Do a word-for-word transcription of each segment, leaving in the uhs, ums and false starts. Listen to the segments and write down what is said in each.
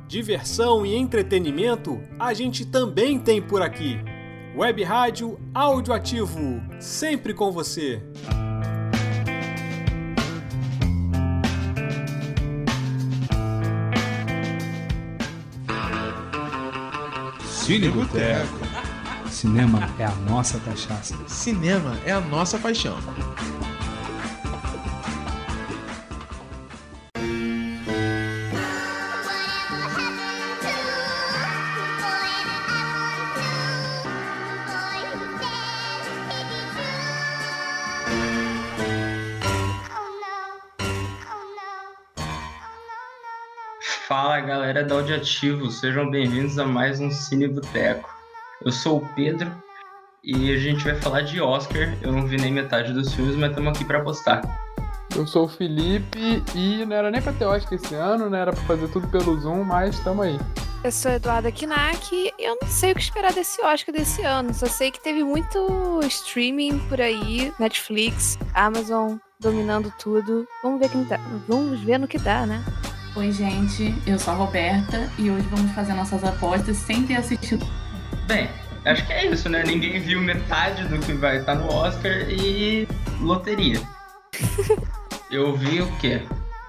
Diversão e entretenimento a gente também tem por aqui. Web Rádio Audioativo, sempre com você. Cine Boteco. Cinema é a nossa cachaça. Cinema é a nossa paixão. Fala galera do Audioativo, sejam bem-vindos a mais um Cine Boteco. Eu sou o Pedro e a gente vai falar de Oscar. Eu não vi nem metade dos filmes, mas estamos aqui para postar. Eu sou o Felipe e não era nem pra ter Oscar esse ano, né? Era pra fazer tudo pelo Zoom, mas estamos aí. Eu sou a Eduarda Kinak e eu não sei o que esperar desse Oscar desse ano. Só sei que teve muito streaming por aí, Netflix, Amazon dominando tudo. Vamos ver, que dá. Vamos ver no que dá, né? Oi, gente, eu sou a Roberta e hoje vamos fazer nossas apostas sem ter assistido. Bem, acho que é isso, né? Ninguém viu metade do que vai estar no Oscar e loteria. Eu vi o quê?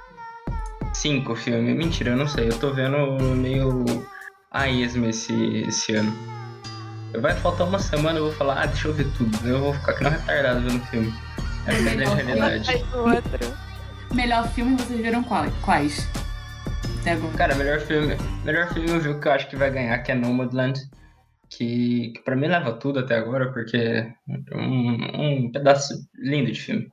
Cinco filmes. Mentira, eu não sei. Eu tô vendo meio a esmo esse, esse ano. Vai faltar uma semana, eu vou falar, ah, deixa eu ver tudo. Eu vou ficar aqui não retardado vendo filme. Essa é a realidade. Melhor filme, vocês viram quais? Cara, melhor filme, melhor filme eu vi o que eu acho que vai ganhar, que é Nomadland, que, que pra mim leva tudo até agora, porque é um, um pedaço lindo de filme.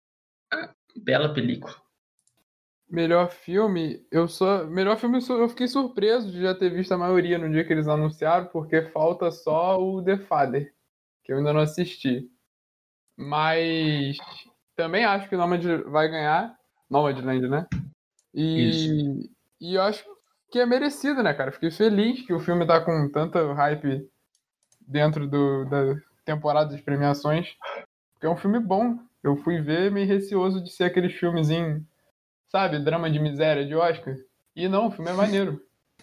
Bela película. Melhor filme, eu sou. Melhor filme, eu fiquei surpreso de já ter visto a maioria no dia que eles anunciaram, porque falta só o The Father, que eu ainda não assisti. Mas também acho que o Nomadland vai ganhar. Nomadland, né? E. Isso. E eu acho que é merecido, né, cara? Fiquei feliz que o filme tá com tanta hype dentro do, da temporada de premiações. Porque é um filme bom. Eu fui ver meio receoso de ser aquele filmezinho, sabe? Drama de miséria de Oscar. E não, o filme é maneiro.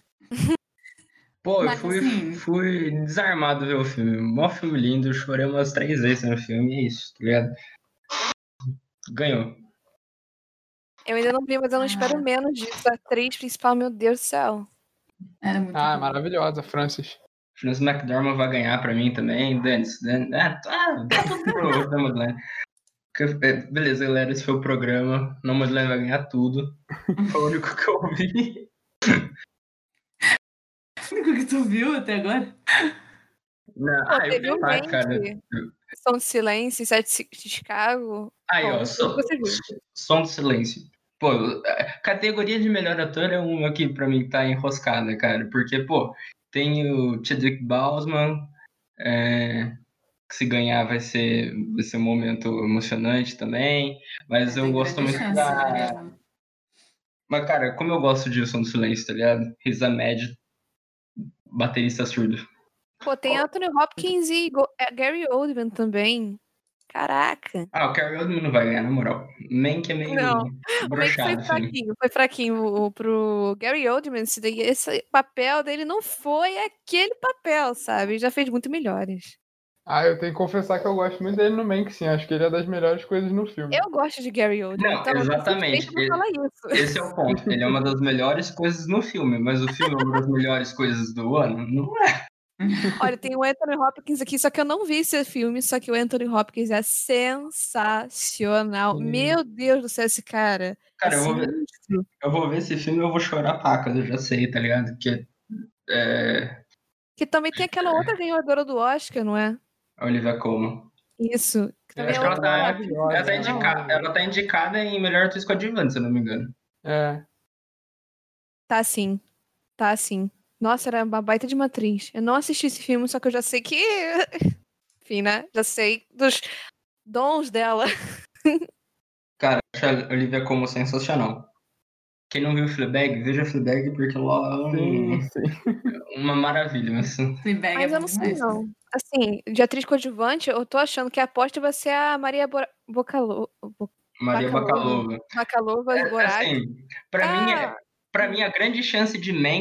Pô, eu fui, assim... fui desarmado ver o filme. Mó filme lindo, eu chorei umas três vezes no filme, é isso, tá ligado? Ganhou. Eu ainda não vi, mas eu não espero menos disso. A atriz principal, meu Deus do céu. Era muito ah, bom. Maravilhosa, Frances. Frances McDormand vai ganhar pra mim também. Dance, dance. Ah, tá, tá tudo pro Nomadland. Beleza, galera, esse foi o programa. Nomadland vai ganhar tudo. Foi o único que eu vi. O único que tu viu até agora? Não, Pô, ah, eu teve vi um lá, Mank, cara. Som do Silêncio, Sete de Chicago. Aí, Bom, ó, som, você viu. Som do Silêncio. Pô, a categoria de melhor ator é uma que pra mim tá enroscada, cara. Porque, pô, tem o Chadwick Boseman, é, que se ganhar vai ser, vai ser um momento emocionante também. Mas É, eu gosto muito chance, da... né? Mas, cara, como eu gosto de O Som do Silêncio, tá ligado? Riz Ahmed, baterista surdo. Pô, tem Anthony Hopkins e Go- é, Gary Oldman também. Caraca. Ah, o Gary Oldman não vai ganhar, na moral. Mank é meio Não, o Mank foi broxado, assim. fraquinho. Foi fraquinho o- pro Gary Oldman. Esse, daí- esse papel dele não foi aquele papel, sabe? Já fez muito melhores. Ah, eu tenho que confessar que eu gosto muito dele no Mank, sim. Acho que ele é das melhores coisas no filme. Eu gosto de Gary Oldman. Não, então eu tô exatamente. suspeita pra falar isso. Esse é o ponto. Ele é uma das melhores coisas no filme, mas o filme é uma das melhores coisas do ano? Não é. Olha, tem o Anthony Hopkins aqui, só que eu não vi esse filme, só que o Anthony Hopkins é sensacional. Sim. Meu Deus do céu, esse cara. Cara, é eu vou ver, sinistro. eu vou ver esse filme e eu vou chorar pacas, eu já sei, tá ligado? Porque é, Que também tem aquela outra ganhadora do Oscar, não é? a Olivia Colman. Isso. Que também Acho é que ela outra tá, maravilhosa, ela, tá né? indica, ela tá indicada em melhor atriz coadjuvante, se eu não me engano. É. Tá sim. Tá sim. Nossa, era uma baita de uma atriz. Eu não assisti esse filme, só que eu já sei que... Enfim, né? Já sei dos dons dela. Cara, acho a Olivia Colman sensacional. Quem não viu Fleabag, veja Fleabag, porque lá é um, Sim, sim. uma maravilha. Mas... Fleabag Mas é eu não muito sei, mais, não. Assim, de atriz coadjuvante, eu tô achando que a aposta vai ser a Maria Bora... Bocalo... Bo- Maria Bakalova. Bakalova. Bakalova e É, Borac. assim, pra, Ah, mim, é- pra mim, a grande chance de Mank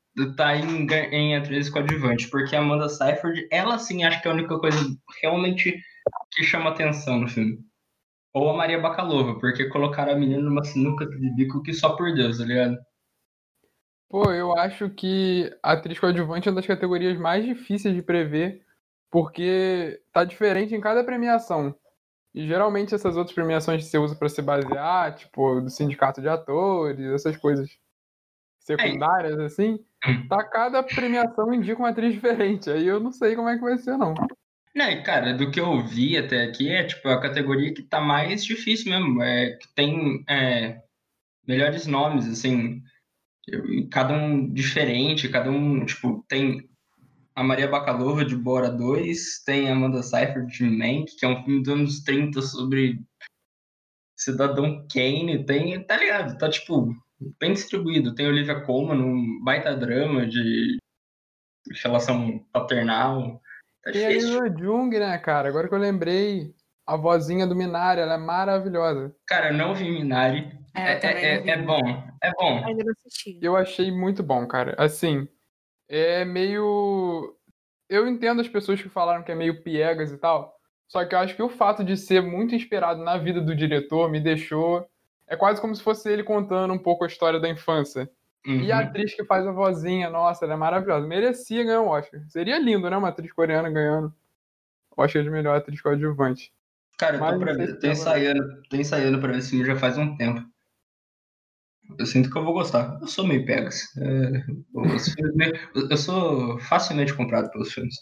tá em, em atriz coadjuvante, porque a Amanda Seyfried, ela sim acho que é a única coisa realmente que chama atenção no filme. Ou a Maria Bakalova, porque colocaram a menina numa sinuca de bico que só por Deus, tá ligado? Pô, eu acho que a atriz coadjuvante é uma das categorias mais difíceis de prever, porque tá diferente em cada premiação. E geralmente essas outras premiações que você usa pra se basear, tipo, do sindicato de atores, essas coisas secundárias, assim, tá cada premiação indica uma atriz diferente. Aí eu não sei como é que vai ser, não. Não, e cara, do que eu vi até aqui, é tipo a categoria que tá mais difícil mesmo. É, que tem é, melhores nomes, assim, eu- cada um diferente, cada um, tipo, tem a Maria Bakalova de Bora dois, tem a Amanda Seyfried de Mank, que é um filme dos anos trinta sobre Cidadão Kane, tem, tá ligado? Tá, tipo, bem distribuído. Tem Olivia Colman, um baita drama de relação paternal. Tá Tem a difícil. Lisa Jung, né, cara? Agora que eu lembrei, a vozinha do Minari, ela é maravilhosa. Cara, eu não vi Minari. É, É, eu também é, não vi. é, é bom, é bom. Ainda não assisti. Eu achei muito bom, cara. Assim, é meio. Eu entendo as pessoas que falaram que é meio piegas e tal, só que eu acho que o fato de ser muito inspirado na vida do diretor me deixou. É quase como se fosse ele contando um pouco a história da infância. E a Uhum. atriz que faz a vozinha, nossa, ela é maravilhosa. Merecia ganhar um Oscar. Seria lindo, né? Uma atriz coreana ganhando Oscar de melhor atriz coadjuvante. Cara, eu tô, Mas não pra sei ver, se tô ela- ensaiando, tô ensaiando pra ver esse filme já faz um tempo. Eu sinto que eu vou gostar. Eu sou meio pegas. É, os filmes meio- eu sou facilmente comprado pelos filmes.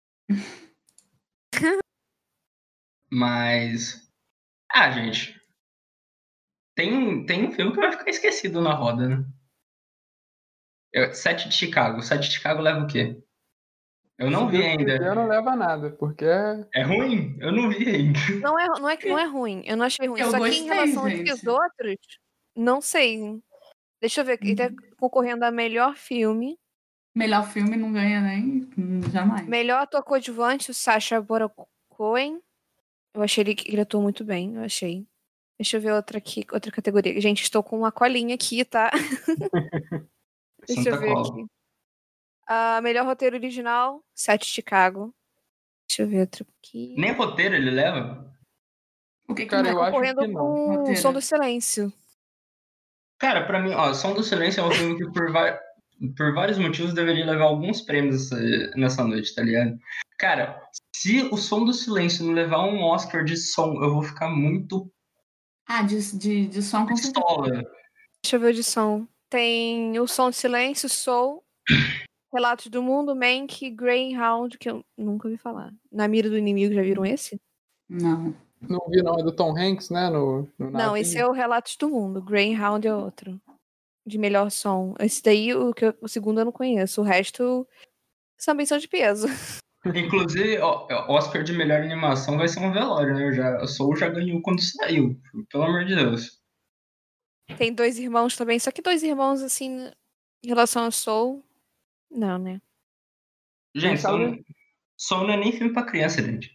Mas. Ah, gente. Tem, tem um filme que vai ficar esquecido na roda, né? Eu- Sete de Chicago. Sete de Chicago leva o quê? Eu não Se vi Deus ainda. quiser, não leva nada, porque é. É ruim? Eu não vi ainda. Não é, não, é, não é ruim, eu não achei ruim. Eu Só que gostei, em relação gente. aos outros, não sei. Deixa eu ver, ele tá concorrendo a melhor filme, Melhor filme não ganha nem. hum, Jamais. melhor ator coadjuvante, o Sacha Baron Cohen. Eu achei ele que ele atuou muito bem, eu achei. Deixa eu ver outra aqui, outra categoria. Gente, estou com uma colinha aqui, tá? Deixa Santa eu ver Cola. aqui. Ah, melhor roteiro original, Sete de Chicago. Deixa eu ver outro aqui. Nem roteiro ele leva? O que que Cara, não eu é? acho Concorrendo que não. com o Roteiro. Som do Silêncio. Cara, pra mim, ó, Som do Silêncio é um filme que por, va- por vários motivos deveria levar alguns prêmios essa- nessa noite, tá ligado? Cara, se o Som do Silêncio não levar um Oscar de som, eu vou ficar muito Ah, de, de, de som com certeza. pistola. Deixa eu ver o de som. Tem o Som do Silêncio, Soul, Relatos do Mundo, Mank, Greyhound, que eu nunca ouvi falar. Na Mira do Inimigo, já viram esse? Não. Não vi, não. É do Tom Hanks, né? No, no Não, navio. esse é o Relatos do Mundo. Greyhound é outro. De melhor som. Esse daí, o, que eu- o segundo eu não conheço. O resto também são de peso. Inclusive, ó, Oscar de melhor animação vai ser um velório, né? Eu já, o Soul já ganhou quando saiu, pelo amor de Deus. Tem Dois Irmãos também. Só que Dois Irmãos, assim, em relação ao Soul, não, né? Gente, Soul, sabe- Soul não é nem filme pra criança, gente.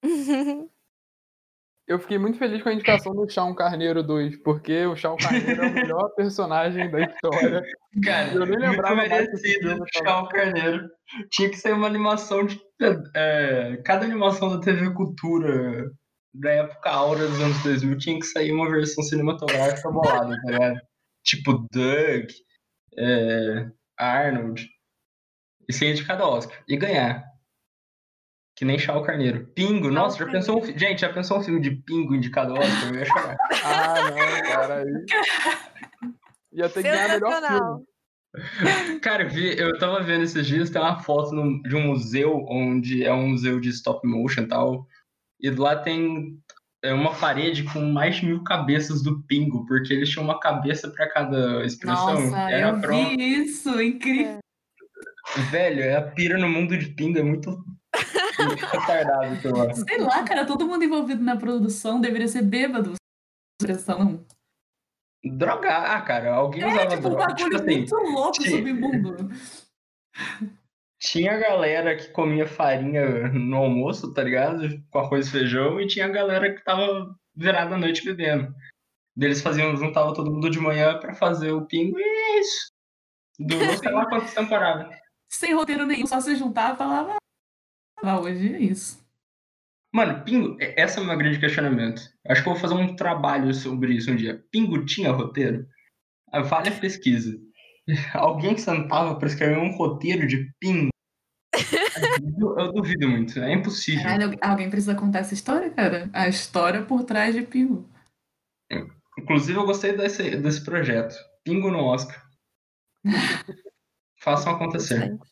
Eu fiquei muito feliz com a indicação do Shaun Carneiro dois, porque o Shaun Carneiro é o melhor personagem da história. Cara, Eu nem muito lembrava mais que esse merecido filme tava- Chão Carneiro. Tinha que ser uma animação de. é, cada animação da T V Cultura da época áurea dos anos dois mil tinha que sair uma versão cinematográfica bolada, tá ligado? Tipo Doug, é, Arnold. E ser indicado ao Oscar. E ganhar. Que nem Chau Carneiro. Pingo, nossa, já Carneiro. pensou um, fi- gente, já pensou um filme de Pingo indicado ao Oscar? Eu ia chorar. Ah, não, cara. Aí... Ia ter que ganhar melhor Sensacional. filme. Cara, eu, vi, eu tava vendo esses dias, tem uma foto num- de um museu, onde é um museu de stop motion e tal, e lá tem é, uma parede com mais de mil cabeças do Pingo, porque eles tinham uma cabeça pra cada expressão. Nossa, Era eu pronto. vi isso, incrível. Velho, é a pira no mundo de Pingo, é muito muito retardado aquilo lá. Sei lá, cara, todo mundo envolvido na produção deveria ser bêbado. Expressão. Drogar, ah, cara, alguém É, usava tipo, um droga. bagulho Tipo assim, muito louco, sim. submundo. tinha galera que comia farinha no almoço, tá ligado? Com arroz e feijão, e tinha galera que tava virada à noite bebendo. Eles faziam, juntavam todo mundo de manhã pra fazer o Pingo, e é isso. Durou sei lá quantas temporadas. Sem roteiro nenhum, só se juntar e falava. Ah, hoje é isso. Mano, Pingo, esse é o meu grande questionamento. Acho que eu vou fazer um trabalho sobre isso um dia. Pingo tinha roteiro? Vale a pesquisa. Alguém sentava pra escrever um roteiro de Pingo? Eu duvido muito, é impossível. Caralho, alguém precisa contar essa história, cara? A história por trás de Pingo. Inclusive, eu gostei desse, desse projeto. Pingo no Oscar. Façam acontecer. O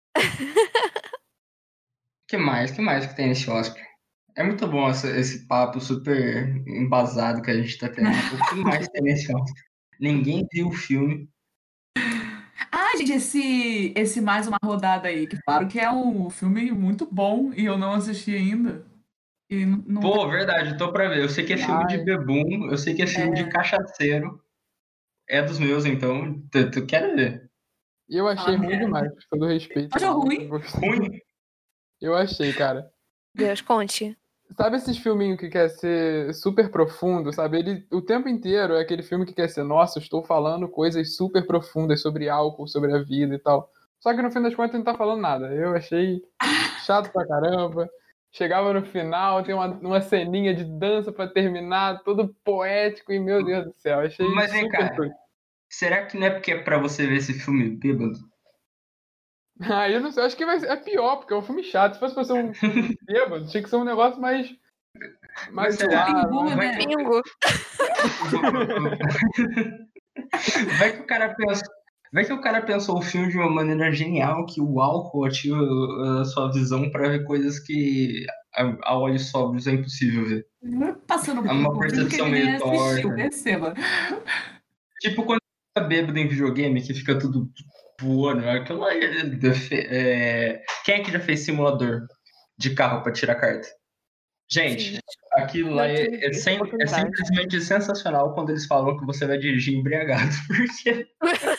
que mais? O que mais que tem nesse Oscar? É muito bom essa, esse papo super embasado que a gente tá tendo. O que mais tem nesse Oscar? Ninguém viu o filme. Ah, gente, esse, esse Mais Uma Rodada aí, que claro que é um filme muito bom e eu não assisti ainda. E não... Pô, verdade, tô pra ver. Eu sei que é filme Ai. de bebum, eu sei que é filme é. de cachaceiro. É dos meus, então tu, tu quer ver. E eu achei ah, ruim é. demais, com todo respeito. Achou ruim? Ruim? Eu achei, cara. Deus, conte. Sabe esses filminhos que quer ser super profundo, sabe? Ele, o tempo inteiro é aquele filme que quer ser, nossa, eu estou falando coisas super profundas sobre álcool, sobre a vida e tal. Só que no fim das contas ele não tá falando nada. Eu achei chato pra caramba. Chegava no final, tem uma, uma ceninha de dança pra terminar, todo poético e, meu Deus do céu, achei Mas vem super cá, coisa. Será que não é porque é pra você ver esse filme bêbado? Ah, eu não sei, acho que vai ser, é pior, porque é um filme chato. Se fosse pra ser um bêbado, tinha que ser um negócio mais... mais claro, né? Pingo. Vai que o cara pensa... Vai que o cara pensou o filme de uma maneira genial, que o álcool ativa a sua visão pra ver coisas que a, a olhos sóbrios é impossível ver. Passando por uma percepção meio torta. Tipo quando você tá bêbado em videogame, que fica tudo voando. Aquilo lá é... Quem é que já fez simulador de carro pra tirar carta? Gente, Sim. aquilo lá é, é, sem, é simplesmente sensacional quando eles falam que você vai dirigir embriagado. Porque...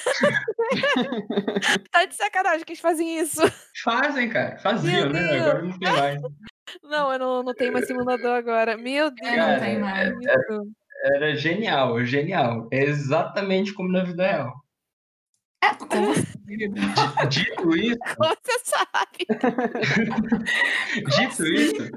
Tá de sacanagem que eles fazem isso. Fazem, cara. Faziam, né? Agora não tem mais. Não, eu não, não tenho mais simulador agora. Meu Deus. É, não tem mais. Era, era genial, genial. É exatamente como na vida real. É, como Dito isso... Como você sabe? Dito isso...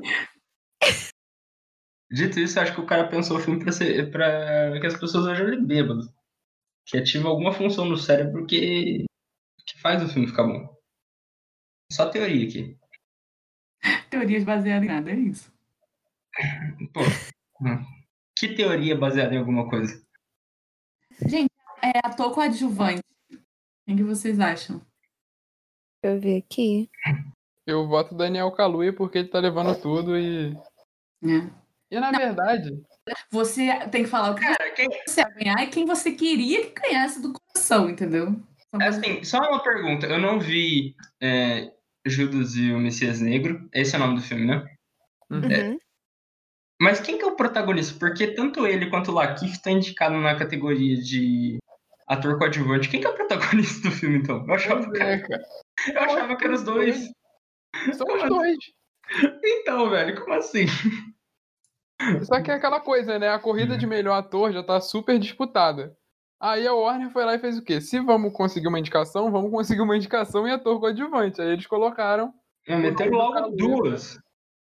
Dito isso, acho que o cara pensou o filme pra, ser, pra que as pessoas vejam ele bêbado. Que ativa alguma função no cérebro que, que faz o filme ficar bom. Só teoria aqui. Teorias baseadas em nada, é isso. Pô, que teoria baseada em alguma coisa? Gente, é ator coadjuvante. O que vocês acham? Deixa eu ver aqui. Eu voto Daniel Kaluuya porque ele tá levando tudo e... É. E na Não, verdade... Você tem que falar o que Cara, quem... você ia ganhar e quem você queria que ganhasse do coração, entendeu? É assim, só uma pergunta. Eu não vi é, Judas e o Messias Negro. Esse é o nome do filme, né? Uhum. É. Mas quem que é o protagonista? Porque tanto ele quanto o Lakeith estão indicados na categoria de ator coadjuvante. Quem que é o protagonista do filme, então? Eu achava, que, era... Eu achava que eram os dois. São os dois. Então, velho, como assim? Só que é aquela coisa, né? A corrida de melhor ator já tá super disputada. Aí a Warner foi lá e fez o quê? Se vamos conseguir uma indicação, vamos conseguir uma indicação em ator coadjuvante. Aí eles colocaram... É, meteram logo duas.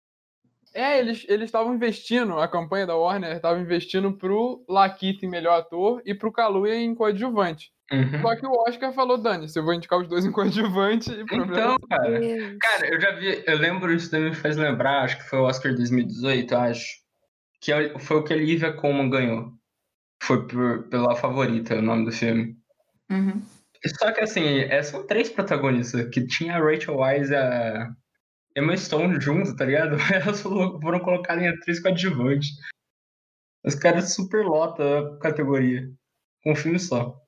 É, eles estavam investindo, a campanha da Warner estava investindo pro Lakeith em melhor ator e pro Kaluuya em coadjuvante. Uhum. Só que o Oscar falou, Dani, se eu vou indicar os dois em coadjuvante... E então, cara, cara, eu já vi, eu lembro, isso também me faz lembrar, acho que foi o Oscar dois mil e dezoito, acho, que foi o que a Olivia Colman ganhou. Foi por, pela Favorita, o nome do filme. Uhum. Só que, assim, são três protagonistas, que tinha a Rachel Weisz e a Emma Stone junto, tá ligado? Elas foram colocadas em atriz coadjuvante. Os caras super lotam a categoria, com um filme só.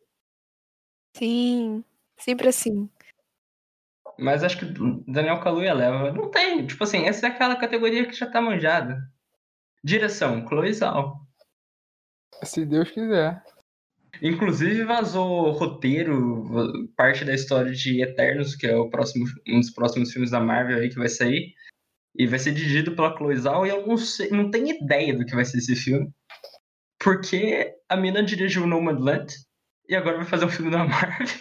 Sim, sempre assim. Mas acho que o Daniel Kaluuya leva. Não tem, tipo assim, essa é aquela categoria que já tá manjada. Direção, Chloe Zhao. Se Deus quiser. Inclusive vazou roteiro, parte da história de Eternos, que é o próximo, um dos próximos filmes da Marvel aí que vai sair. E vai ser dirigido pela Chloe Zhao, e eu não, sei, não tenho ideia do que vai ser esse filme. Porque a mina dirigiu Nomadland e agora vai fazer um filme da Marvel.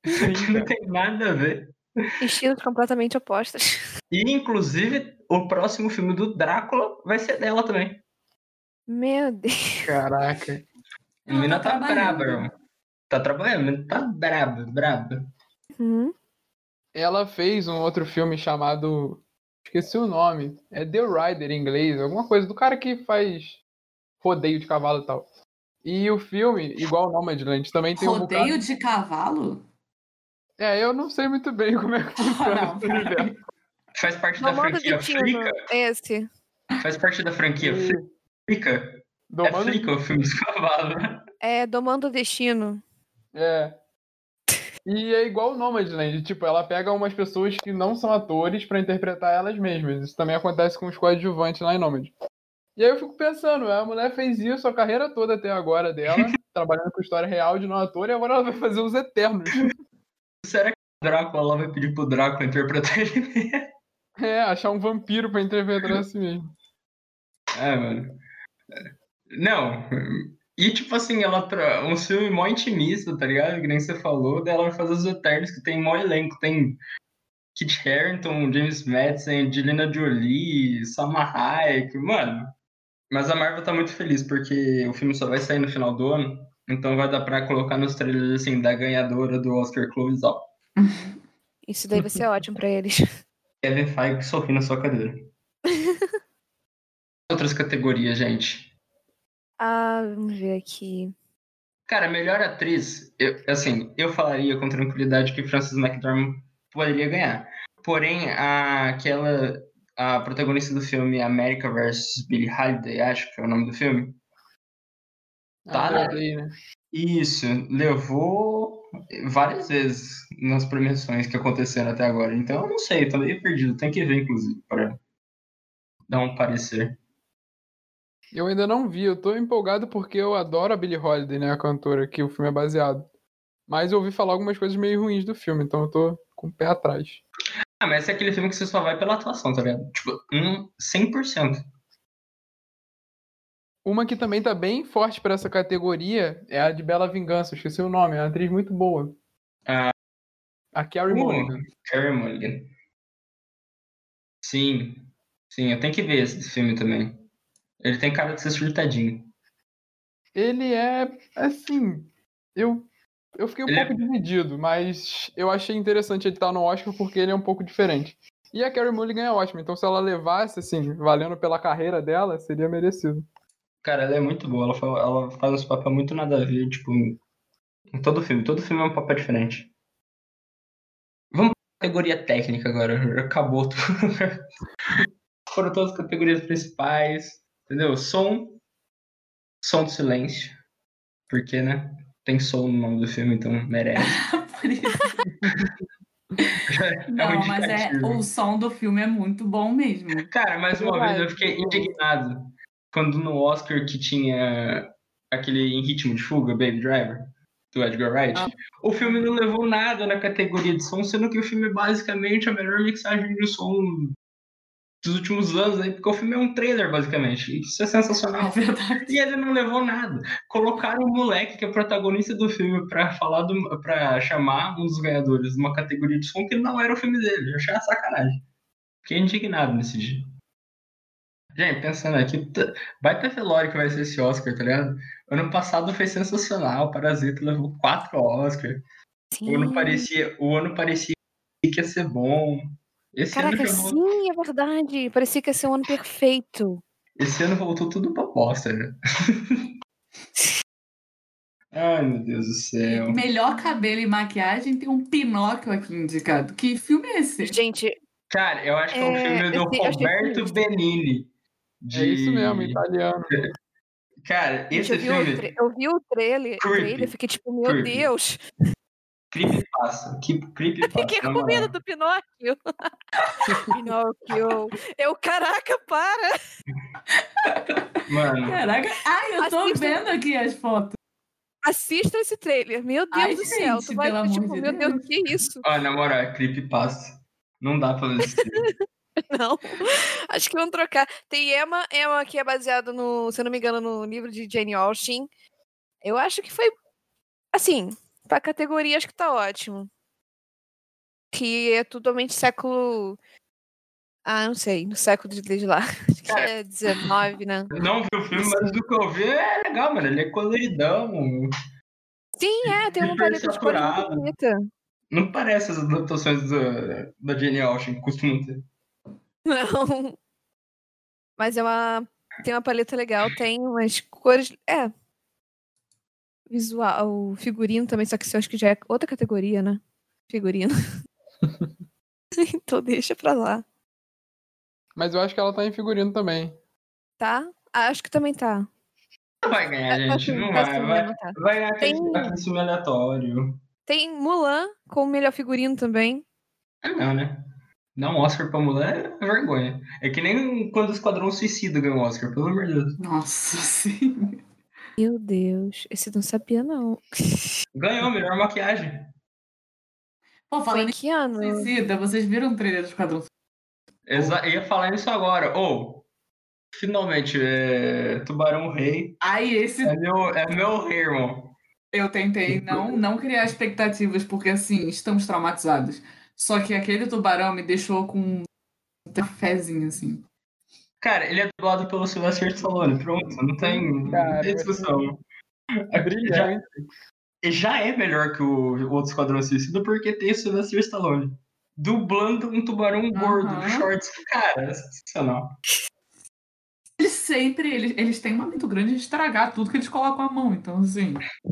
Que não tem nada a ver. Estilos completamente opostos. E, inclusive, o próximo filme do Drácula vai ser dela também. Meu Deus. Caraca. A menina tá tá braba, trabalhando. irmão. Tá trabalhando, a menina tá braba, braba. Hum? Ela fez um outro filme chamado... Esqueci o nome. É The Rider em inglês. Alguma coisa do cara que faz rodeio de cavalo e tal. E o filme, igual o Nomadland, também tem um bocado... Rodeio de cavalo? É, eu não sei muito bem como é que funciona não, esse universo. Faz parte da Domando franquia Destino, Flica? esse. Faz parte da franquia E- Flica? É Domando... Flica o filme dos cavalos, né? É, Domando Destino. É. E é igual o Nomadland, tipo, ela pega umas pessoas que não são atores pra interpretar elas mesmas. Isso também acontece com os coadjuvantes lá em Nomad. E aí eu fico pensando, a mulher fez isso a carreira toda até agora dela, trabalhando com história real de não ator, e agora ela vai fazer os Eternos. Será que o Drácula ela vai pedir pro Drácula interpretar ele mesmo? É, achar um vampiro pra interpretar a si mesmo. É, mano. Não. E, tipo assim, ela tra... um filme mó intimista, tá ligado? Que nem você falou, daí ela vai fazer os Eternos, que tem mó elenco. Tem Kit Harington, James Madison, Angelina Jolie, Salma Hayek, mano. Mas a Marvel tá muito feliz, porque o filme só vai sair no final do ano, então vai dar pra colocar nos trailers, assim, da ganhadora do Oscar Close-Up. Isso daí vai ser ótimo pra eles. Kevin Feige sorrindo na sua cadeira. Outras categorias, gente. Ah, vamos ver aqui. Cara, melhor atriz, eu, assim, eu falaria com tranquilidade que Frances McDormand poderia ganhar. Porém, a, aquela, a protagonista do filme America versus Billie Holiday, acho que é o nome do filme. Tá, Ah, né? aí, né? Isso, levou várias vezes nas premiações que aconteceram até agora. Então, eu não sei, tô meio perdido. Tem que ver, inclusive, para dar um parecer. Eu ainda não vi, eu tô empolgado porque eu adoro a Billie Holiday, né, a cantora que o filme é baseado. Mas eu ouvi falar algumas coisas meio ruins do filme, então eu tô com o pé atrás. Ah, mas esse é aquele filme que você só vai pela atuação, tá ligado? Tipo, um cem por cento. Uma que também tá bem forte pra essa categoria é a de Bela Vingança, eu esqueci o nome, é uma atriz muito boa. Ah, A Carey uh, Mulligan. Carey Mulligan. Sim, sim, eu tenho que ver esse filme também. Ele tem cara de ser surtadinho. Ele é, assim, eu, eu fiquei um Ele pouco é- dividido, mas eu achei interessante ele estar no Oscar porque ele é um pouco diferente. E a Carey Mulligan é ótima, então se ela levasse, assim, valendo pela carreira dela, seria merecido. Cara, ela é muito boa. Ela, fa- ela faz uns papéis muito nada a ver, tipo, em, em todo filme. Todo filme é um papel diferente. Vamos pra categoria técnica agora. Acabou tudo. Foram todas as categorias principais. Entendeu? Som. Som do silêncio. Porque, né? Tem som no nome do filme, então merece. Por isso. É um Não, mas é, indicativo. o som do filme é muito bom mesmo. Cara, mais uma vez Verdade. eu fiquei indignado quando no Oscar que tinha aquele Em Ritmo de Fuga, Baby Driver, do Edgar Wright, Ah. o filme não levou nada na categoria de som, sendo que o filme é basicamente a melhor mixagem de som dos últimos anos, aí, porque o filme é um trailer, basicamente. E isso é É sensacional. verdade. E ele não levou nada. Colocaram o moleque que é protagonista do filme pra falar do, pra chamar um dos ganhadores de uma categoria de som que não era o filme dele. Eu achei uma sacanagem. Fiquei indignado nesse dia. Gente, pensando aqui, t- baita velório que vai ser esse Oscar, tá ligado? Ano passado foi sensacional, o Parasita levou quatro Oscars. O ano Sim. parecia, o ano parecia que ia ser bom. Esse Caraca, ano já vol- sim, é verdade. Parecia que ia ser um ano perfeito. esse ano voltou tudo pra bosta, né? Ai, meu Deus do E céu. melhor cabelo e maquiagem tem um Pinóquio aqui indicado. Que filme é esse? Gente, Cara, eu acho que é um É, filme do eu sei- eu achei Roberto sinistro. Benini. É isso mesmo, De... italiano. Cara, gente, esse eu vi, o, filme, tra- eu vi o trailer, o Creepy. trailer, fiquei tipo, meu Creepy. Deus. creepypasta. Que creepypasta, Fiquei na com moral. medo do Pinóquio. Pinóquio. Eu, caraca, para. Mano, Caraca. Ai, eu tô Assista- vendo aqui as fotos. Assista esse trailer. Meu Deus Ai, do céu. gente, Tu vai pelo amor tipo, de meu Deus, Deus. que isso? ó, na moral, é creepypasta. Não dá pra ver esse filme. Não. Acho que vão trocar. Tem Emma, Emma que é baseado no, se eu não me engano, no livro de Jane Austen. Eu acho que foi, assim, pra categoria acho que tá ótimo. que é totalmente século... Ah, não sei, no século de desde lá. Acho que é dezenove, né? Não vi o filme, mas do que eu vi é legal, mano. Ele é coloridão. Sim, é, tem uma paleta de cores muito bonita. Não parece as adaptações da, da Jane Austen que costumam ter. Não. Mas é uma... Tem uma paleta legal, tem umas cores... É. Visual, o figurino também, só que isso eu acho que já é outra categoria, né? Figurino. Então deixa pra lá. Mas eu acho que ela tá em figurino também. Tá? Ah, acho que também tá. Não vai ganhar, Tá gente. sim, Não tá vai. sim, Vai, não tá. vai ganhar aquele, Tem- aquele filme aleatório. Tem Mulan com o melhor figurino também. Ah, não, né? Dar um Oscar pra mulher é vergonha. É que nem quando o Esquadrão Suicida ganhou um Oscar, pelo amor de Deus. Nossa, sim. Meu Deus, esse não sabia, não. Ganhou melhor maquiagem. Pô, Foi falando em que ano? em Suicida, vocês viram o trailer do Esquadrão Suicida? Exa ia falar isso agora. Ou, finalmente, é... Tubarão Rei Ai, esse é meu, é meu rei, irmão. eu tentei não, não criar expectativas, porque assim, estamos traumatizados. Só que aquele tubarão me deixou com um fezinho, assim. Cara, ele é dublado pelo Sylvester Stallone. Pronto, não tem, não Cara, tem discussão. É brilhante. Já, já é melhor que o, o outro Esquadrão Suicida porque tem o Sylvester Stallone. Dublando um tubarão gordo, Aham. shorts. Cara, é sensacional. Eles sempre, eles, eles têm uma muito grande de estragar tudo que eles colocam a mão, então assim.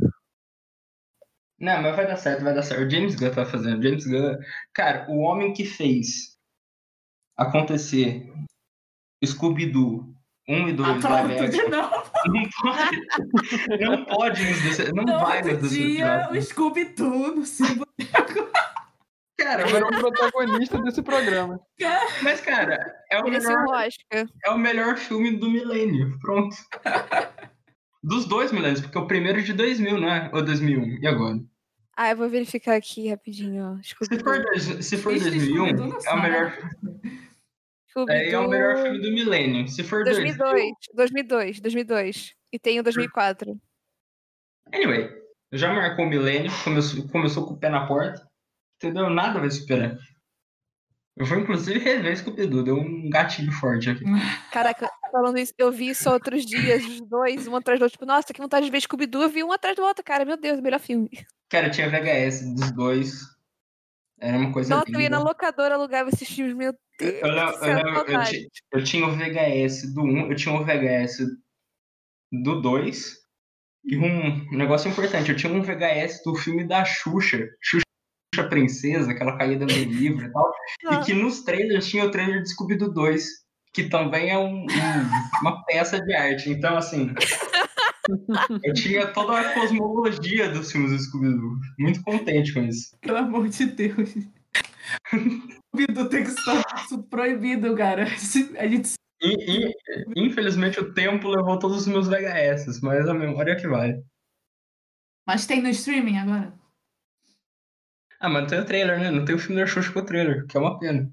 Não, mas vai dar certo, vai dar certo. O James Gunn tá fazendo. James Gunn, cara, o homem que fez acontecer Scooby-Doo um e Ah, dois pronto, live de action, novo. não pode, não pode nos dece- não Todo vai nos dia decepcionar. o Scooby-Doo no seu boneco. Cara, Virou o protagonista desse programa. mas cara, é o Merecia melhor, um Oscar. é o melhor filme do milênio. Pronto. Dos dois milênios, porque o primeiro é de dois mil, né? Ou dois mil e um. E agora? Ah, eu vou verificar aqui rapidinho, ó. Se for, Scooby-Doo. dois- se for Existe dois mil e Scooby-Doo um, no é o cinema. melhor, é, é o melhor filme do milênio. Se for dois mil e dois, dois mil, dois mil e dois, dois mil e dois. E tem o dois mil e quatro. anyway, já marcou o milênio, começou, começou com o pé na porta, entendeu? Nada vai superar. Eu vou inclusive rever Scooby-Doo, deu um gatilho forte aqui. Caraca, falando isso, eu vi isso outros dias, os dois, um atrás do outro. Tipo, nossa, que vontade de ver Scooby-Doo. Eu vi um atrás do outro, cara. Meu Deus, melhor filme. Cara, tinha V H S dos dois, era uma coisa Nossa, eu ia linda. na locadora, alugava esses filmes, meu Deus. Eu, lembro- que eu, lembro- eu, saudade. ti- eu tinha o V H S do um, eu tinha o V H S do dois, e um negócio importante, eu tinha um V H S do filme da Xuxa, Xuxa Princesa, que ela caía dentro do livro e tal, Ah. e que nos trailers tinha o trailer de Scooby-Doo dois, que também é um- um- uma peça de arte. Então, assim, eu tinha toda a cosmologia dos filmes do Scooby-Doo. Muito contente com isso. Pelo amor de Deus. Scooby-Doo tem que estar tudo proibido, cara. A gente E, e, infelizmente, o tempo levou todos os meus V H S, mas a memória é que vale. Mas tem no streaming agora? Ah, mas não tem o trailer, né? Não tem o filme da Xuxa com o trailer, que é uma pena.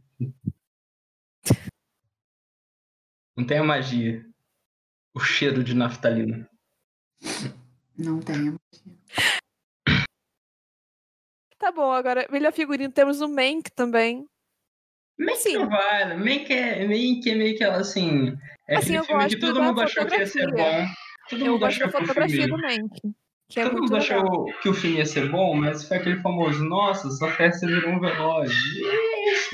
Não tem a magia. O cheiro de naftalina. Não tem. Tá bom, agora, melhor figurino, temos o Mank também. Meio que Sim. não vale. Meio que é meio que, é meio que ela, assim... É Assim, aquele eu filme que gosto todo da mundo achou que ia ser fotografia. bom. Todo Eu mundo gosto da achou que o fotografia filme... do Mank, que é Todo muito mundo legal. achou que o filme ia ser bom, mas foi aquele famoso, nossa, sua festa virou um velório. E é isso.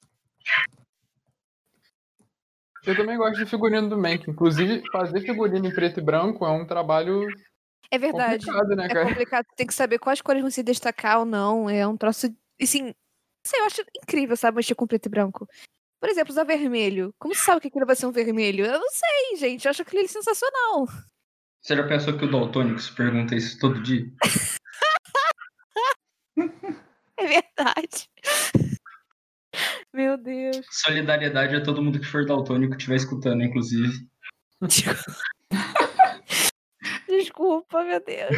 Eu também gosto de figurino do Mank. Inclusive, fazer figurino em preto e branco é um trabalho É verdade. complicado, né, É cara? complicado, tem que saber quais cores vão se destacar ou não. É um troço, assim, não sei, eu acho incrível, sabe, mexer com preto e branco. Por exemplo, usar vermelho. Como você sabe que aquilo vai ser um vermelho? Eu não sei, gente. Eu acho aquilo ali sensacional. Você já pensou que o daltônico se pergunta isso todo dia? É verdade. Meu Deus. Solidariedade a todo mundo que for daltônico que estiver escutando, inclusive. Desculpa, meu Deus.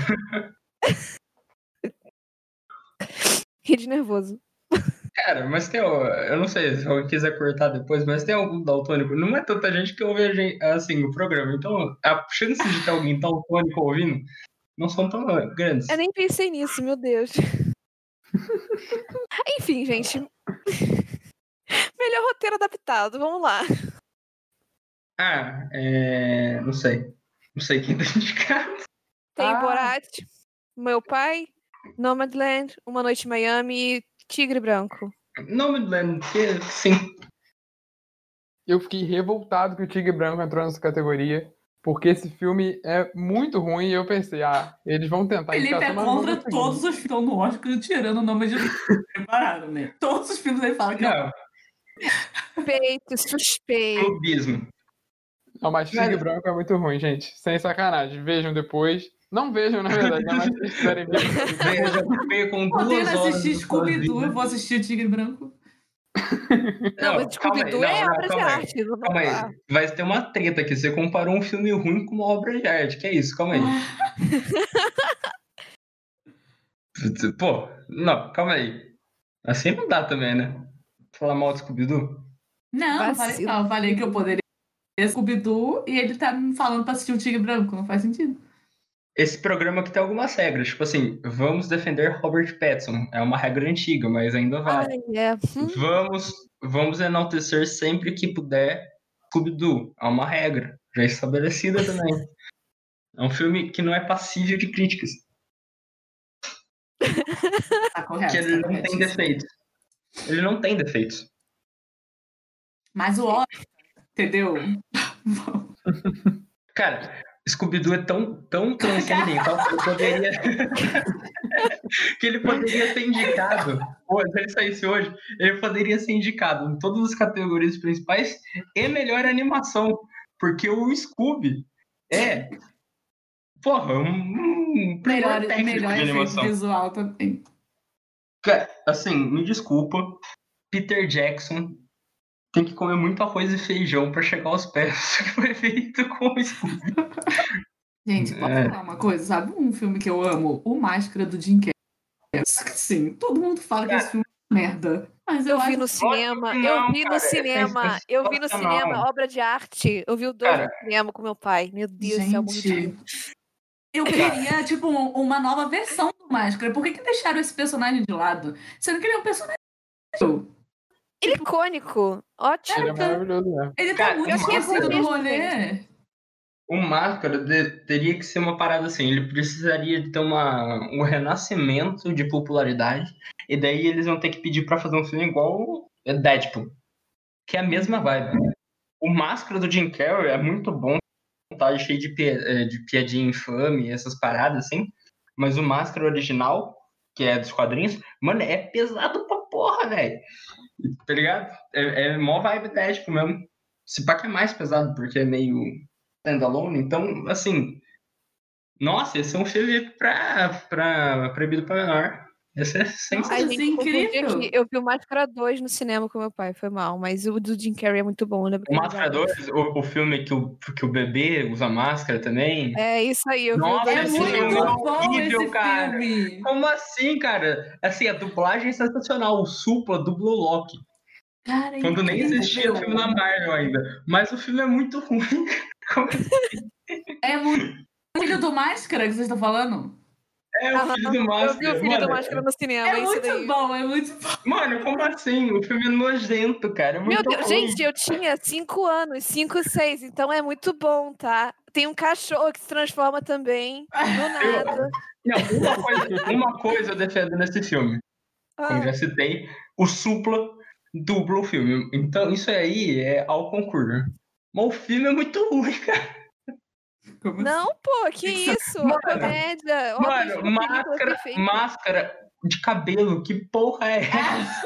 Ri de nervoso. Cara, mas tem, o- eu não sei se alguém quiser cortar depois, mas tem algum daltônico. Não é tanta gente que ouve a gente, assim, o programa. Então, a chance de ter alguém daltônico ouvindo não são tão grandes. Eu nem pensei nisso, meu Deus. Enfim, gente. Melhor roteiro adaptado, vamos lá. Ah, é... não sei. Não sei quem tá indicado. Tem Ah. Borat, Meu Pai, Nomadland, Uma Noite em Miami e Tigre Branco. Não me lembro, porque sim. Eu fiquei revoltado que o Tigre Branco entrou nessa categoria, porque esse filme é muito ruim e eu pensei, ah, eles vão tentar Felipe indicar é só, mas não contra vão conseguir. todos os filmes que estão no Oscar, tirando o nome de prepararam, né? Todos os filmes ele fala que Não, Suspeito, suspeito. clubismo. Não, mas Tigre Mas- Branco é muito ruim, gente. Sem sacanagem. Vejam depois. Não vejam, na verdade, né? Mas se vocês quiserem ver. Veja, veio com duas podendo horas assistir da sua Scooby-Doo, vida. eu vou assistir o Tigre Branco. Não, mas calma aí, Scooby-Doo não, é não, obra de calma aí. arte. Vamos Calma lá. aí, vai ter uma treta aqui. Você comparou um filme ruim com uma obra de arte. Que é isso? Calma aí. Pô, não, calma aí. Assim não dá também, né? Falar mal de Scooby-Doo. Não, não falei, Vacilo. não. Eu falei que eu poderia assistir Scooby-Doo e ele tá me falando pra assistir o Tigre Branco. Não faz sentido. Esse programa aqui tem algumas regras. Tipo assim, vamos defender Robert Pattinson. É uma regra antiga, mas ainda vale. Ai, é. Hum, Vamos, vamos enaltecer sempre que puder Scooby-Doo. É uma regra, já estabelecida também. É um filme que não é passível de críticas, Tá correto. que ele tá não tem corretíssimo. defeitos. Ele não tem defeitos. Mas o Oscar, entendeu? Cara, Scooby-Doo é tão, tão transcendental que ele poderia... que ele poderia ser indicado. Pô, se ele saísse hoje, ele poderia ser indicado em todas as categorias principais e melhor animação. Porque o Scooby é... Porra, um, um primor Melhor, técnico melhor de efeito animação. visual também. Cara, assim, me desculpa, Peter Jackson tem que comer muito arroz e feijão pra chegar aos pés que foi feito com o Scooby. Gente, posso É. falar uma coisa? Sabe um filme que eu amo? O Máscara do Jim Carrey. Sim, todo mundo fala que esse filme é uma merda. Mas eu, Eu vi acho no cinema, que eu não, vi cara, no é cinema, eu vi no sensacional. cinema, obra de arte. Eu vi o dois Cara. no cinema com meu pai. Meu Deus do céu, morri de Gente, rir. eu queria, tipo, um- uma nova versão do Máscara. Por que, que deixaram esse personagem de lado? Sendo que ele é um personagem. Ele é icônico, ótimo. Ele é maravilhoso mesmo. Ele tá Cara, muito eu achei esquecido do mesmo, rolê. O Máscara de- teria que ser uma parada assim, ele precisaria de ter uma, um renascimento de popularidade, e daí eles vão ter que pedir pra fazer um filme igual o Deadpool, que é a mesma vibe. O Máscara do Jim Carrey é muito bom, tá cheio de, pi- eh, de piadinha infame, essas paradas assim, mas o Máscara original, que é dos quadrinhos, mano, é pesado pra porra, velho. Tá ligado? É, é mó vibe Deadpool mesmo. Se pá que é mais pesado, porque é meio standalone, então, assim, nossa, esse é um filme pra, pra proibido pra menor. Esse é Nossa, sensacional. Ai, isso é gente, confundi incrível. aqui. Eu vi o Máscara dois no cinema com meu pai, foi mal. Mas o do Jim Carrey é muito bom, eu lembro que O eu Máscara usava. dois, o, o filme que o, que o bebê usa máscara também. É isso aí, eu vi o Nossa, dois É no esse muito filme cinema. é bom horrível, esse cara. filme. Como assim, cara? Assim, a dublagem é sensacional. O Supla dublou o Loki, Cara, é quando nem incrível. existia filme na Marvel ainda. Mas o filme é muito ruim. Como assim? É muito. O filho do Máscara que vocês estão falando? É o filho do Eu vi Máscara. o filho do Mano, Máscara no cinema, É é isso muito daí. bom, é muito bom. mano, como assim? O filme é nojento, cara. É Meu muito Deus, ruim. gente, eu tinha cinco anos, cinco, seis, então é muito bom, tá? Tem um cachorro que se transforma também, do nada. Não, uma coisa, uma coisa eu defendo nesse filme. Como Ah, já citei, o Supla dubla o filme. Então, isso aí é ao concurso. Mas o filme é muito ruim, cara. Como não, pô, que isso? Mano, Comédia, Mano, obra-prima, película máscara, perfeita. máscara de cabelo, que porra é essa?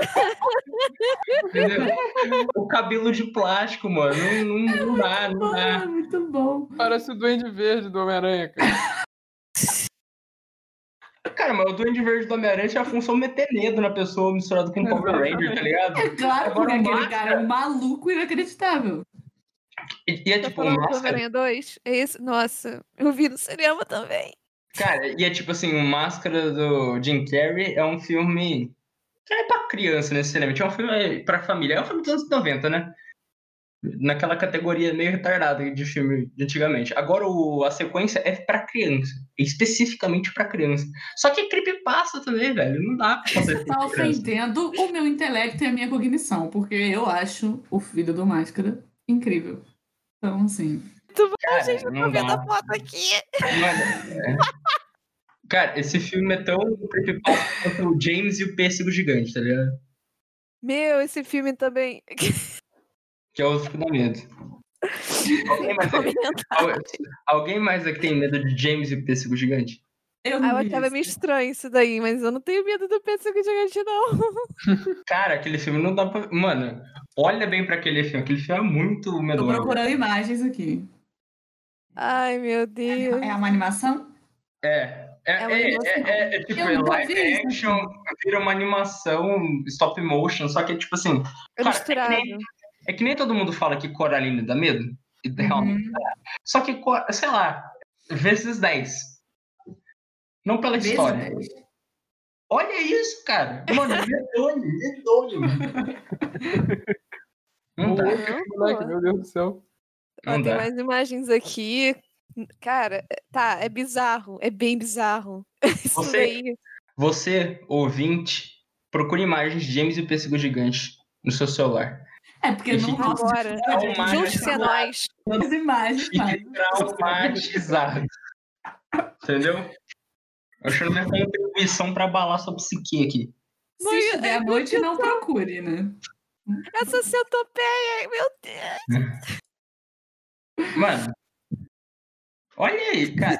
Entendeu? O cabelo de plástico, mano. Não, não, não dá, não bom, é dá. muito bom. Parece o Duende Verde do Homem-Aranha, cara. Cara, mas o Duende Verde do Homem-Aranha tinha a função meter medo na pessoa misturado com o Power Ranger, tá ligado? É claro, Agora, porque o aquele Máscara- cara é um maluco inacreditável. E, e é Tá tipo, o falando do Máscara... Homem-Aranha dois? É isso? Nossa, eu vi no cinema também. Cara, e é tipo assim, o Máscara do Jim Carrey é um filme que é pra criança necessariamente, é um filme pra família, é um filme dos anos noventa, né? naquela categoria meio retardada de filme de antigamente. Agora o, a sequência é pra criança, especificamente pra criança. Só que é creepypasta também, velho, não dá pra fazer Você tá ofendendo o meu intelecto e a minha cognição, porque eu acho o Filho do Máscara incrível. Então, assim... Muito bom, Cara, gente, eu não tô vendo dá. a foto aqui. Mano, é. Cara, esse filme é tão creepypasta quanto o James e o Pêssego Gigante, tá ligado? Meu, esse filme também. Que é outro que dá medo. Alguém mais, aqui, alguém mais aqui tem medo de James e o Pêssego Gigante? Eu Ah, não eu vi achava isso. meio estranho isso daí, mas eu não tenho medo do Pêssego Gigante, não. Cara, aquele filme não dá pra... Mano, olha bem pra aquele filme. Aquele filme é muito Tô medonho. procurando imagens aqui. Ai, meu Deus. É uma animação? É. É, É uma é, animação. é, é, é tipo, Eu é nunca live vi isso, action, vira uma animação stop motion, só que, tipo assim... É cara, misturado. É que, nem, é que nem todo mundo fala que Coraline dá medo. E realmente dá. Só que, sei lá, vezes dez. Não pela Vezes história. dez. Olha isso, cara. Mano, medonho, medonho. Não dá. Não, Moleque, pô. meu Deus do céu. Ó, Não tem dá. mais imagens aqui. Cara, tá, é bizarro. É bem bizarro. Isso Você- daí. Você, ouvinte, procure imagens de James e o Pêssego Gigante no seu celular. É, porque E no fica nosso agora. Discord, Uma- Junte-se a nós. as imagens, E mas... traumatizado. Entendeu? Achando minha contribuição pra abalar sua psique aqui. Se Mãe, estiver é à noite, não procure, né? Essa centopeia, meu Deus. Mano, olha aí, cara.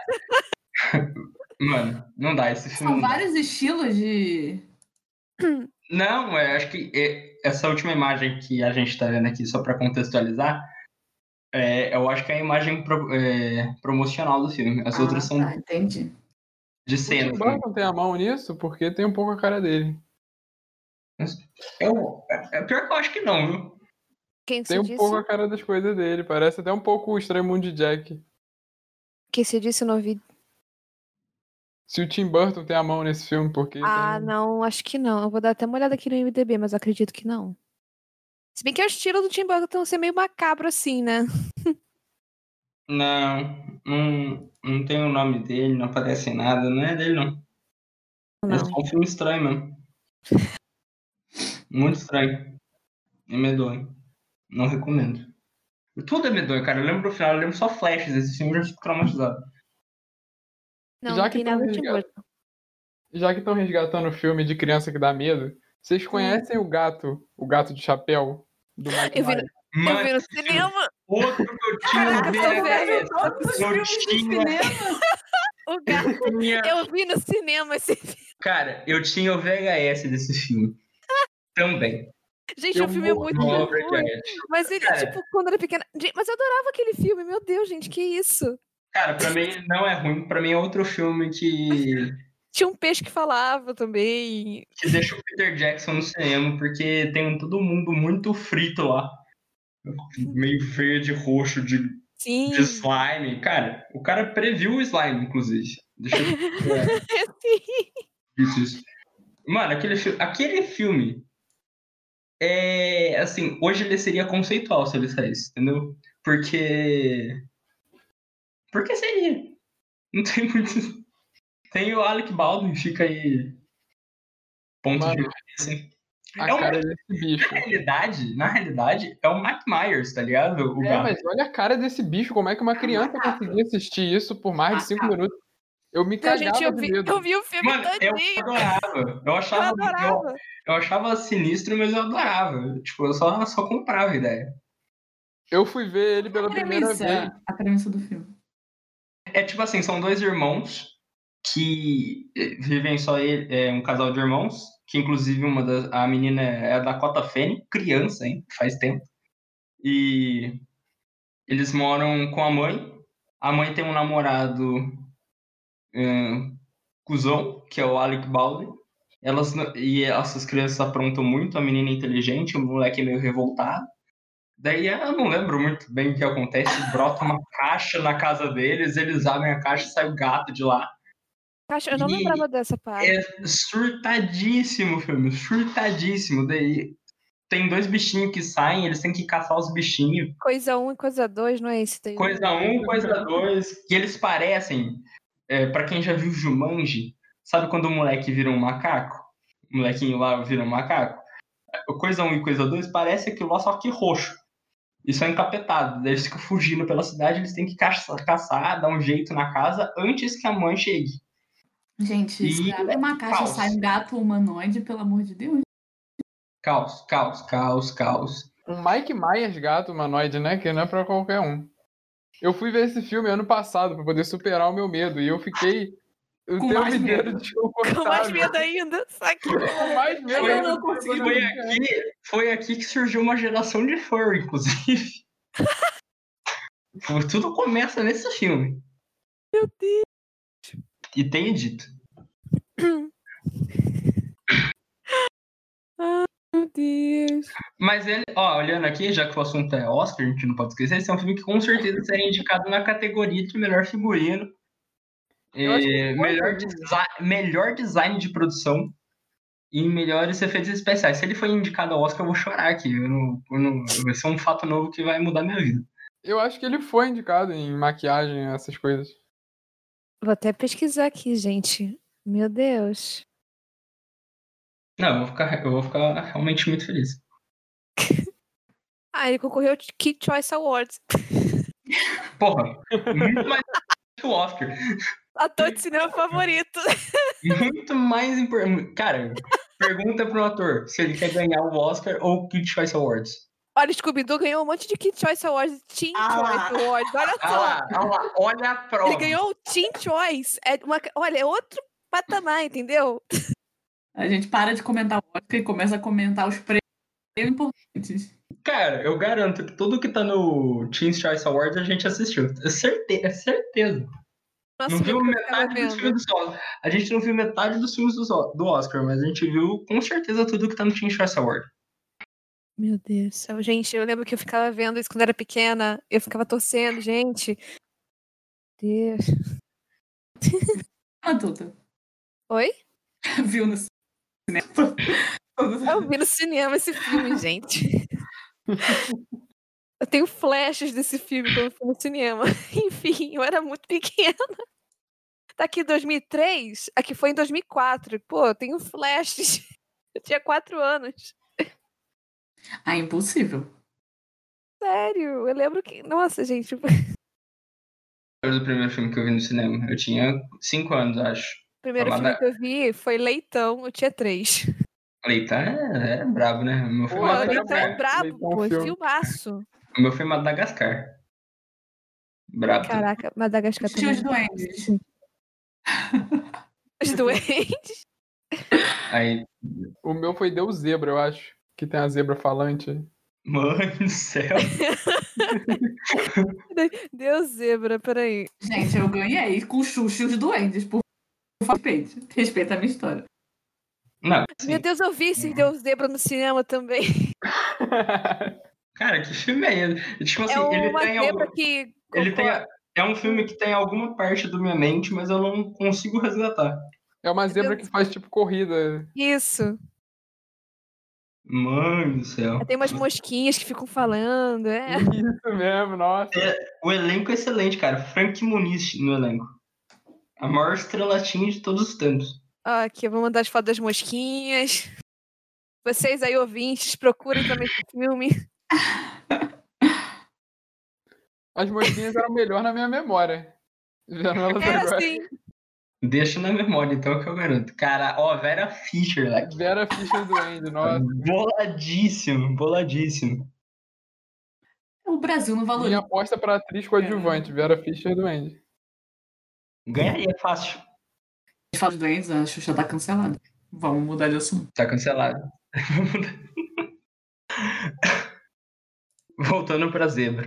Mano, não dá esse filme. São não dá. vários estilos de... Não, é, acho que é, essa última imagem que a gente tá vendo aqui, só pra contextualizar, é, eu acho que é a imagem pro- é, promocional do filme. As Ah, outras são tá, entendi. de O cena. Tim Burton tem a mão nisso porque tem um pouco a cara dele. Eu, é, pior que eu acho que não, viu? Quem Tem se um disse? pouco a cara das coisas dele. Parece até um pouco o Estranho Mundo de Jack. Quem se disse no vídeo? Se o Tim Burton tem a mão nesse filme, porque Ah, tem... não, acho que não. Eu vou dar até uma olhada aqui no I M D B, mas eu acredito que não. Se bem que é o estilo do Tim Burton ser meio macabro assim, né? Não, não, não tem o nome dele, não aparece em nada, não é dele, não. É Não. só um filme estranho mesmo. Muito estranho. E medonho. Não recomendo. Tudo é medonho, cara. Eu lembro do final, eu lembro só flashes desse filme, eu já fico traumatizado. Não, Já não que tem tão nada de Tim resgat- Burton. Já que estão resgatando o filme de criança que dá medo, vocês conhecem o gato, o gato de chapéu do Mike Eu vi, Myers? eu Mano, vi no esse filme- cinema. outro que eu tinha Caraca, um eu sou velha. Todos os Eu filmes de tinha- cinema. O gato. tinha- Eu vi no cinema esse filme. Cara, eu tinha o V H S desse filme. Também. Gente, Eu o filme é morri. muito Ó, ruim. V H S. Mas ele, Cara. tipo, quando era pequena. Gente, mas eu adorava aquele filme, meu Deus, gente, que isso? Cara, pra mim não é ruim. Pra mim é outro filme que, Tinha um peixe que falava também. que deixa o Peter Jackson no cinema, porque tem todo mundo muito frito lá. Meio verde, roxo, de, Sim. de slime. Cara, o cara previu o slime, inclusive. Deixa eu... Isso, isso. Mano, aquele, fi- aquele filme é assim, hoje ele seria conceitual se ele saísse, entendeu? Porque. Porque seria. Não tem muito. Tem o Alec Baldwin, fica aí. Ponto de Mano, vista. a É uma- cara desse bicho. Na realidade, na realidade, é o Mike Myers, tá ligado? O É, gato. mas olha a cara desse bicho, como é que uma criança conseguia assistir isso por mais de cinco minutos? Eu me Então, cagava gente, eu de vi, medo. eu vi o filme Mano, eu todinho. adorava. Eu Eu achava, eu, adorava. eu achava sinistro, mas eu adorava. Tipo, eu só, só comprava a ideia. Eu fui ver ele pela A primeira vez. premissa, a premissa do filme. É tipo assim, são dois irmãos que eh, vivem só ele, é um casal de irmãos, que inclusive uma das, a menina é a Dakota Fanning, criança, hein, faz tempo. E eles moram com a mãe. A mãe tem um namorado hum, cuzão, que é o Alec Baldwin. Elas, n- e essas crianças aprontam muito, a menina é inteligente, o moleque é meio revoltado. Daí eu não lembro muito bem o que acontece, brota uma caixa na casa deles, eles abrem a caixa e sai o gato de lá. Caixa, eu não E lembrava dessa parte. É surtadíssimo o filme, surtadíssimo. Daí tem dois bichinhos que saem, eles têm que caçar os bichinhos. Coisa um e coisa dois, não é esse daí? Coisa um, coisa dois, que eles parecem, é, pra quem já viu Jumanji, sabe quando o moleque vira um macaco? O molequinho lá vira um macaco? Coisa um e coisa dois parece aquilo lá, só que roxo. Isso é encapetado. Daí eles ficam fugindo pela cidade, eles têm que caçar, caçar, dar um jeito na casa antes que a mãe chegue. Gente, E se abre uma caixa caos. e sai um gato humanoide, pelo amor de Deus. Caos, caos, caos, caos. Um Mike Myers gato humanoide, né? Que não é pra qualquer um. Eu fui ver esse filme ano passado pra poder superar o meu medo. E eu fiquei o Com tempo mais inteiro medo. desconfortável. Com mais medo ainda. Saque. Com mais medo Eu ainda. não consegui Foi dormir. aqui, foi aqui que surgiu uma geração de furry, inclusive. Tudo começa nesse filme. Meu Deus. E tem dito. Meu Deus. Mas ele, ó, olhando aqui, já que o assunto é Oscar, a gente não pode esquecer, esse é um filme que com certeza seria indicado na categoria de melhor figurino, Eu acho que eh, foi melhor, mesmo. desi- melhor design de produção e melhores efeitos especiais. Se ele for indicado ao Oscar, eu vou chorar aqui. Eu não, eu não- vai ser um fato novo que vai mudar minha vida. Eu acho que ele foi indicado em maquiagem, essas coisas. Vou até pesquisar aqui, gente. Meu Deus. Não, eu vou ficar, eu vou ficar realmente muito feliz. Ah, ele concorreu ao Kid Choice Awards. Porra, muito mais que o Oscar. Ator de cinema favorito. Muito mais importante. Cara, pergunta pro ator se ele quer ganhar o Oscar ou o Kids Choice Awards. Olha, Scooby-Doo ganhou um monte de Kid Choice Awards, Teen Ah lá. Choice Awards. Olha Olha só. lá, olha lá, olha a prova. Ele ganhou o Teen Choice. É uma, olha, é outro patamar, entendeu? A gente para de comentar o Oscar e começa a comentar os prêmios importantes. Cara, eu garanto que tudo que tá no Teen Choice Awards a gente assistiu. É certeza. É certeza. Nossa, Não viu eu ficava metade dos vendo. filmes do Oscar. A gente não viu metade dos filmes do do Oscar, mas a gente viu com certeza tudo que tá no Teen Choice Award. Meu Deus do céu. Gente, eu lembro que eu ficava vendo isso quando era pequena. Eu ficava torcendo, gente. Deus. Adulta. Oi? Viu no cinema. Eu vi no cinema esse filme, gente. Eu tenho flashes desse filme quando eu fui no cinema. Enfim, eu era muito pequena. Tá aqui dois mil e três, aqui foi em dois mil e quatro. Pô, eu tenho flashes. Eu tinha quatro anos. Ah, impossível. Sério, eu lembro que... Nossa, gente. Foi o primeiro filme que eu vi no cinema. Eu tinha cinco anos, acho. O primeiro Foi uma filme da- que eu vi foi Leitão, eu tinha três. Leitão é, é brabo, né? O meu Pô, foi Pô, Madagascar. Leitão é Madagascar. brabo, Leitão pô, filme. filmaço. O meu foi Madagascar. Brabo. Caraca, Madagascar Tinha os também. duendes. Os doentes. Aí, O meu foi Deus Zebra, eu acho. Que tem a zebra falante. mano do céu. Deus zebra, peraí. Gente, eu ganhei com o Xuxa e os duendes, por favor, respeite. Respeita a minha história. Não, assim, Meu Deus, eu vi esse Deus zebra no cinema também. cara, que filme é esse? Tipo assim, É ele uma tem zebra algum... que... Ele tem... É um filme que tem alguma parte da minha mente, mas eu não consigo resgatar. É uma zebra que faz tipo corrida. Isso. Mano do céu. Tem umas mosquinhas que ficam falando, é. Isso mesmo, nossa. O elenco é excelente, cara. Frank Muniz no elenco. A maior estrelatinha de todos os tempos. Ó, aqui, eu vou mandar as fotos das mosquinhas. Vocês aí, ouvintes, procurem também esse filme. As mosquinhas eram melhor na minha memória. Vendo elas É agora. assim. Deixa na memória, então, que eu garanto. Cara, ó, Vera Fischer, lá. Vera Fischer doente, nossa. Boladíssimo, boladíssimo. O Brasil não Minha valoriza. aposta pra atriz coadjuvante, Vera Fischer doente. Ganharia fácil. A gente fala de duendes, a Xuxa tá cancelada. Vamos mudar de assunto. Tá cancelado. Vamos mudar. Voltando pra zebra.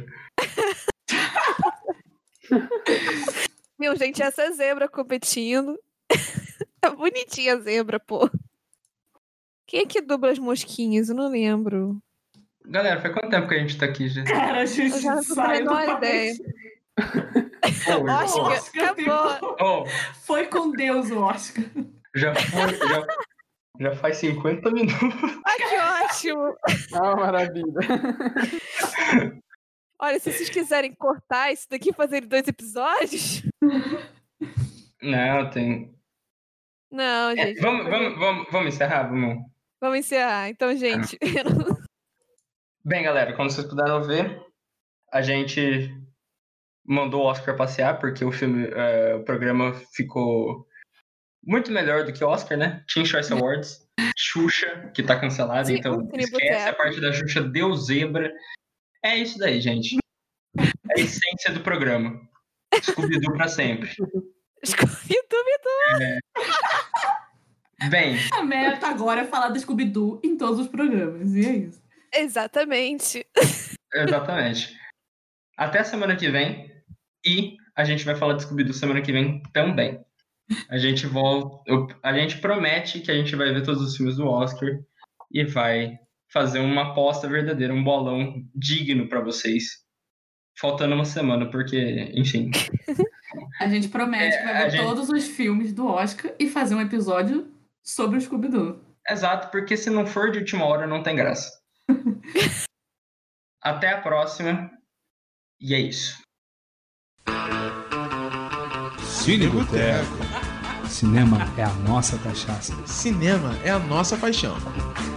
Meu, gente, essa zebra competindo. É bonitinha a zebra, pô. Quem é que dubla as mosquinhas? Eu não lembro. Galera, faz quanto tempo que a gente tá aqui, gente? Cara, a Eu gente já não sai tenho do a menor país. Oscar, Oscar acabou. Oh, Foi com Deus o Oscar. já foi, já, Já faz cinquenta minutos. Ai, que ótimo! Ah, maravilha. Olha, se vocês quiserem cortar isso daqui e fazer em dois episódios... Não, tem... Não, É, gente. vamos, vamos, vamos, vamos encerrar? Vamos. Vamos encerrar. Então, gente... Bem, galera, como vocês puderam ver, a gente mandou o Oscar passear, porque o filme, é, o programa ficou muito melhor do que o Oscar, né? Teen Choice Awards, Xuxa, que tá cancelada, Sim, então o Cine esquece a Boteco. parte da Xuxa, deu zebra. É isso daí, gente. É a essência do programa. Scooby-Doo pra sempre. Scooby-Doo. Bem, A meta agora é falar do Scooby-Doo em todos os programas, e é isso. Exatamente. exatamente. Até semana que vem. E a gente vai falar de Scooby-Doo semana que vem também. A gente volta. eu- A gente promete que a gente vai ver todos os filmes do Oscar e vai fazer uma aposta verdadeira, um bolão digno pra vocês. Faltando uma semana, porque, enfim. A gente promete É, que vai a ver gente- todos os filmes do Oscar e fazer um episódio sobre o Scooby-Doo. Exato, porque se não for de última hora, não tem graça. Até a próxima. E é isso. Cine Boteco. Cinema é a nossa cachaça. Cinema é a nossa paixão.